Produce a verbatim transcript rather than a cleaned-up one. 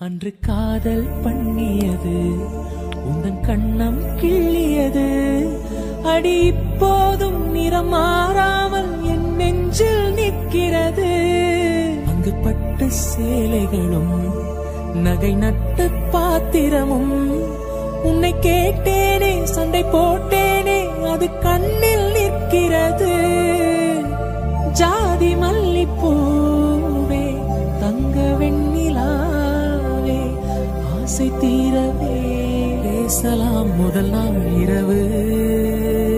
அன்று காதல் பண்ணியது உந்தன் கண்ணம் கிள்ளியது அடி இப்போதும் நிறம் மாறாமல் என் நெஞ்சில் நிற்கிறது. அங்கு பட்டு சேலைகளும் நகை நட்டு பாத்திரமும் உன்னை கேட்டேனே சண்டை போட்டேனே அது கண்ணில் நிற்கிறது. ஜாதி மல்லிப்பூவே தங்க வெண்ணிலாவே ஆசை தீரவே பேசலாம் முதல் நாள் இரவு.